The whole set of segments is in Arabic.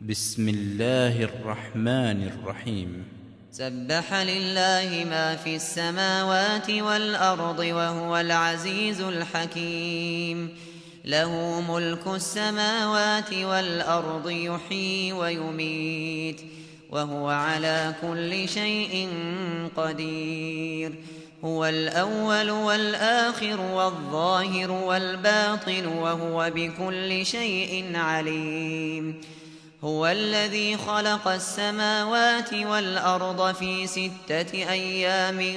بسم الله الرحمن الرحيم. سبح لله ما في السماوات والأرض وهو العزيز الحكيم. له ملك السماوات والأرض يحيي ويميت وهو على كل شيء قدير. هو الأول والآخر والظاهر والباطن وهو بكل شيء عليم. هو الذي خلق السماوات والأرض في 6 أيام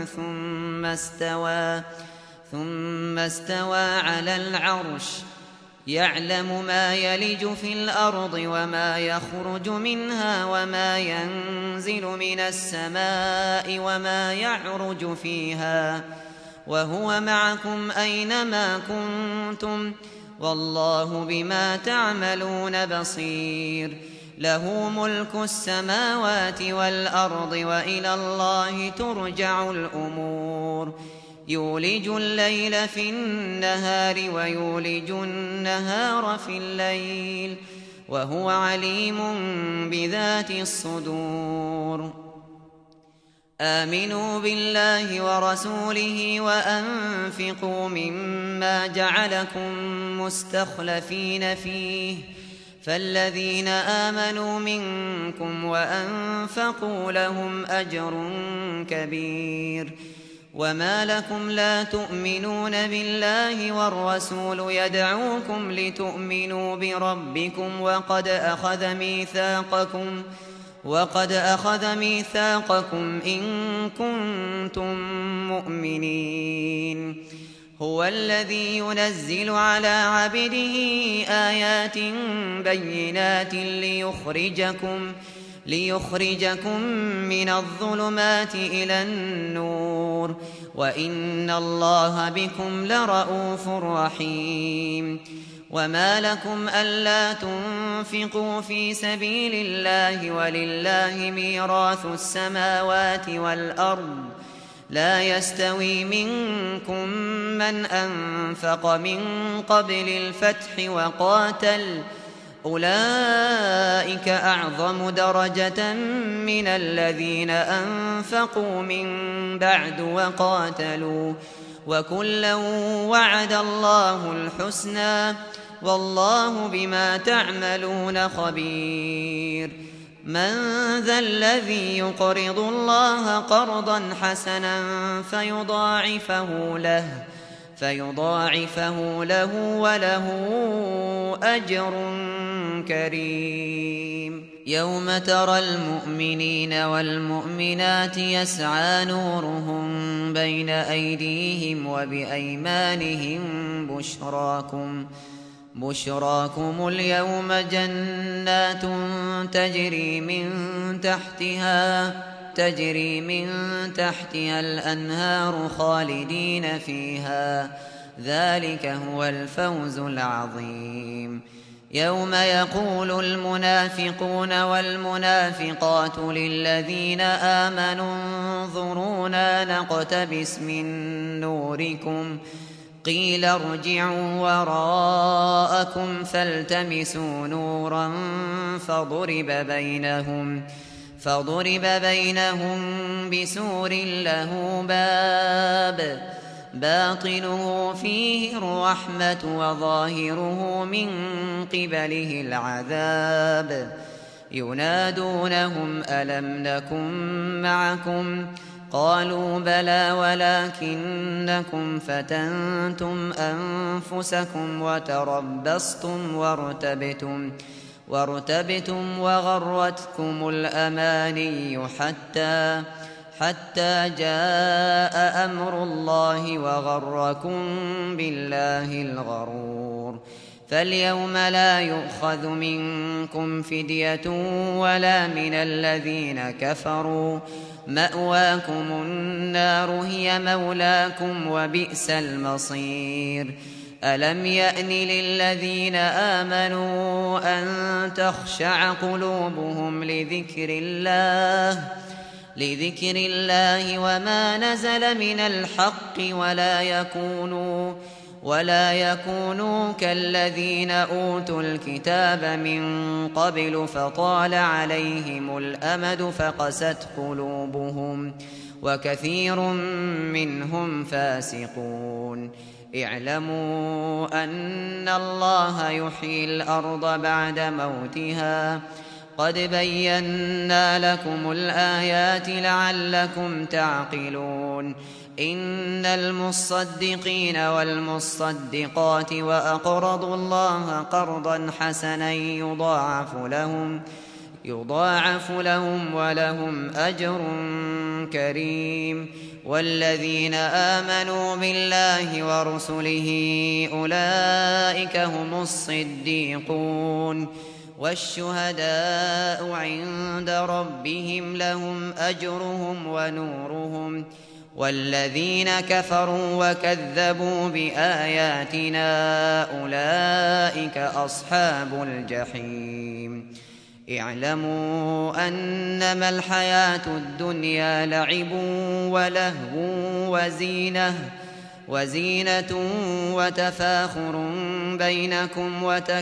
ثم استوى على العرش. يعلم ما يلج في الأرض وما يخرج منها وما ينزل من السماء وما يعرج فيها وهو معكم أينما كنتم والله بما تعملون بصير. له ملك السماوات والأرض وإلى الله ترجع الأمور. يولج الليل في النهار ويولج النهار في الليل وهو عليم بذات الصدور. آمنوا بالله ورسوله وأنفقوا مما جعلكم مستخلفين فيه فالذين آمنوا منكم وأنفقوا لهم أجر كبير. وما لكم لا تؤمنون بالله والرسول يدعوكم لتؤمنوا بربكم وقد أخذ ميثاقكم إن كنتم مؤمنين. هو الذي ينزل على عبده آيات بينات ليخرجكم من الظلمات إلى النور وإن الله بكم لرءوف رحيم. وما لكم ألا تنفقوا في سبيل الله ولله ميراث السماوات والأرض لا يستوي منكم من أنفق من قبل الفتح وقاتل أولئك أعظم درجة من الذين أنفقوا من بعد وقاتلوا وكلا وعد الله الحسنى والله بما تعملون خبير. من ذا الذي يقرض الله قرضا حسنا فيضاعفه له وله أجر كريم. يوم ترى المؤمنين والمؤمنات يسعى نورهم بين أيديهم وبأيمانهم بشراكم اليوم جنات تجري من تحتها الأنهار خالدين فيها ذلك هو الفوز العظيم. يوم يقول المنافقون والمنافقات للذين آمنوا انظرونا نقتبس من نوركم قيل ارجعوا وراءكم فالتمسوا نورا فضرب بينهم بسور له باب باطنه فيه الرحمة وظاهره من قبله العذاب. ينادونهم ألم نكن معكم قالوا بلى ولكنكم فتنتم أنفسكم وتربصتم وارتبتم وغرتكم الأماني حتى جاء أمر الله وغركم بالله الغرور. فاليوم لا يؤخذ منكم فدية ولا من الذين كفروا مأواكم النار هي مولاكم وبئس المصير. ألم يأن للذين آمنوا أن تخشع قلوبهم لذكر الله وما نزل من الحق ولا يكونوا كالذين أوتوا الكتاب من قبل فطال عليهم الأمد فقست قلوبهم وكثير منهم فاسقون. اعلموا أن الله يحيي الأرض بعد موتها قد بينا لكم الآيات لعلكم تعقلون. إن المصدقين والمصدقات وأقرضوا الله قرضا حسنا يضاعف لهم ولهم أجر كريم. والذين آمنوا بالله ورسله أولئك هم الصديقون والشهداء عند ربهم لهم أجرهم ونورهم. والذين كفروا وكذبوا بآياتنا أولئك أصحاب الجحيم. اعلموا أنما الحياة الدنيا لعب ولهو وزينة وتفاخر بينكم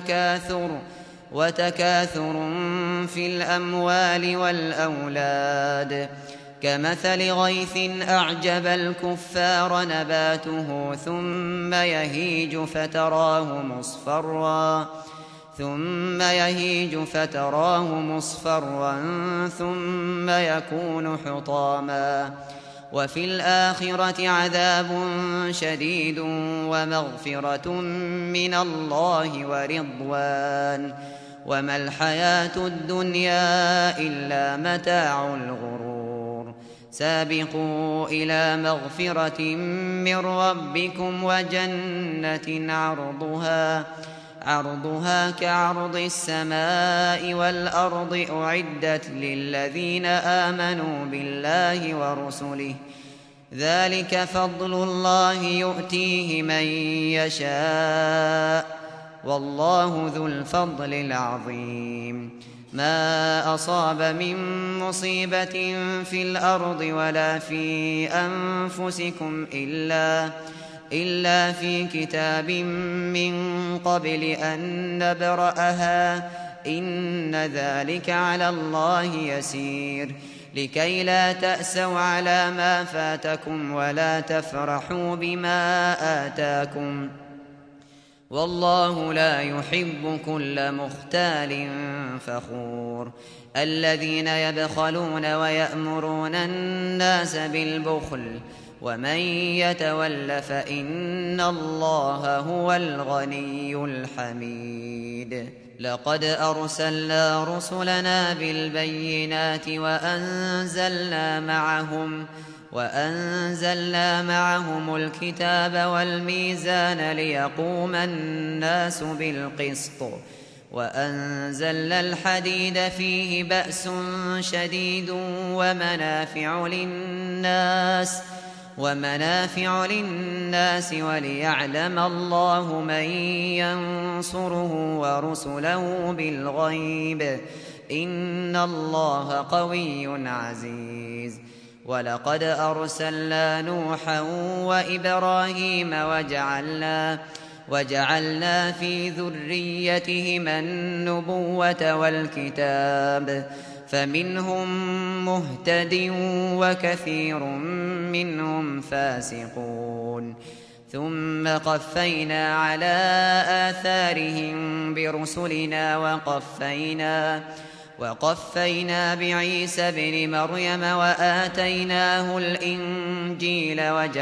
وتكاثر في الأموال والأولاد كمثل غيث أعجب الكفار نباته ثم يهيج فتراه مصفرا ثم يكون حطاما. وفي الآخرة عذاب شديد ومغفرة من الله ورضوان وما الحياة الدنيا إلا متاع الغرور. سابقوا إلى مغفرة من ربكم وجنة عرضها كعرض السماء والأرض أعدت للذين آمنوا بالله ورسله ذلك فضل الله يؤتيه من يشاء والله ذو الفضل العظيم. ما أصاب من مصيبة في الأرض ولا في أنفسكم إلا في كتاب من قبل أن نبرأها إن ذلك على الله يسير. لكي لا تأسوا على ما فاتكم ولا تفرحوا بما آتاكم والله لا يحب كل مختال فخور. الذين يبخلون ويأمرون الناس بالبخل ومن يتول فإن الله هو الغني الحميد. لقد أرسلنا رسلنا بالبينات وأنزلنا معهم الكتاب والميزان ليقوم الناس بالقسط وأنزلنا الحديد فيه بأس شديد ومنافع للناس وليعلم الله من ينصره ورسله بالغيب إن الله قوي عزيز. ولقد أرسلنا نوحا وإبراهيم وجعلنا في ذريتهما النبوة والكتاب فمنهم مهتد وكثير منهم فاسقون. ثم قفينا على آثارهم برسلنا وقفينا بعيسى ابن مريم وآتيناه الإنجيل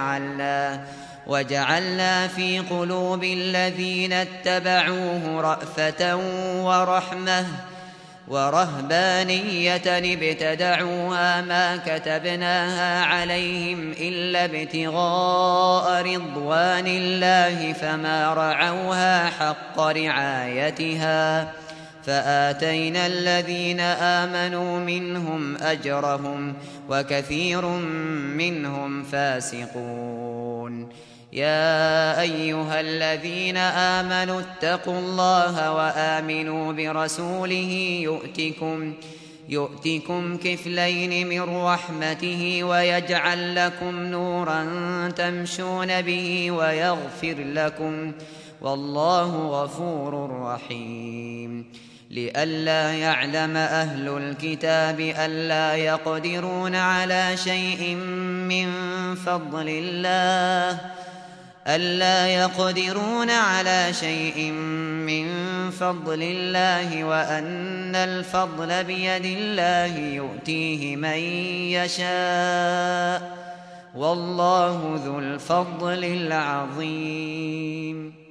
وجعلنا في قلوب الذين اتبعوه رأفة ورحمة ورهبانية ابتدعوها ما كتبناها عليهم إلا ابتغاء رضوان الله فما رعوها حق رعايتها فآتينا الذين آمنوا منهم أجرهم وكثير منهم فاسقون. يا أيها الذين آمنوا اتقوا الله وآمنوا برسوله يؤتكم كفلين من رحمته ويجعل لكم نورا تمشون به ويغفر لكم، والله غفور رحيم. لئلا يعلم أهل الكتاب ألا يقدرون على شيء من فضل الله وأن الفضل بيد الله يؤتيه من يشاء، والله ذو الفضل العظيم.